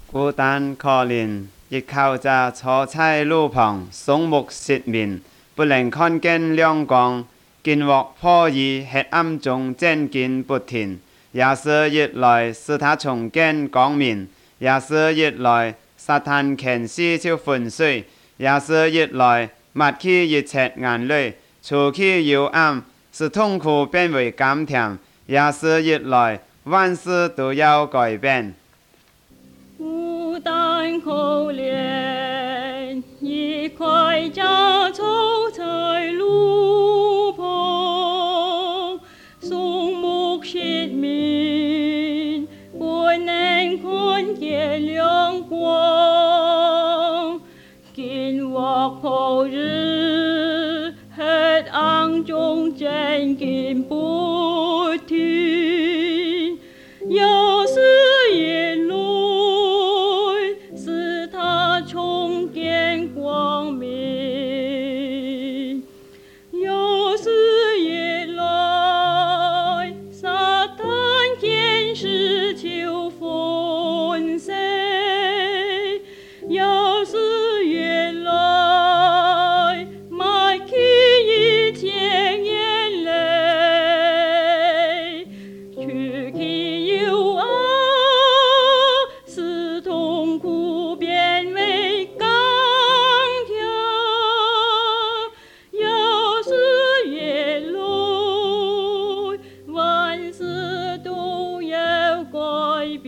孤單可憐，亦靠着坐在路旁，雙目失明，不能看見亮光。經過破異黑暗中漸見不停，也是一來使他重見光明，也是一來撒旦權勢就粉碎，也是一來抹去一切眼淚，除去幽暗，使痛苦變為甘甜，也是一來萬事都要改變。 孤單可憐，一塊家走在路旁，雙目失明，不能看見亮光。經過破日，黑暗中漸見不停，也是一來使他重見光明，也是一來撒旦權勢就粉碎，也是一來抹去一切眼淚，除去幽暗，使痛苦變為甘甜，也是一來萬事都要改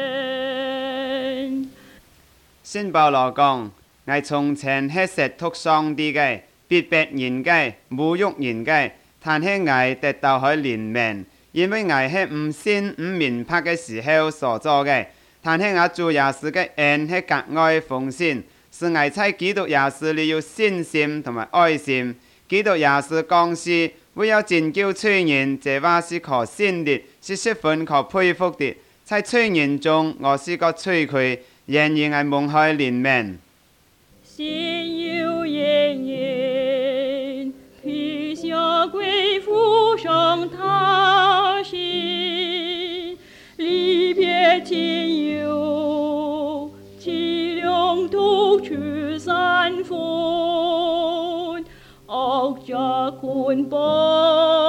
變。 聖保羅講：我從前係褻瀆上帝嘅，逼迫人嘅，侮辱人嘅，但係我得到佢憐憫，因為我係唔信唔明白嘅時候所做嘅。但係我主耶穌嘅恩係格外豐盛，使我在基督耶穌裏有信心同埋愛心。基督耶穌降世為了拯救罪人，這話是可信的，是十分可佩服的。在罪人中，我是個罪魁，然而我蒙佢憐憫。 心有怨言，披下歸附上他心，離別親友，淒涼獨處山峰，惡者捆綁。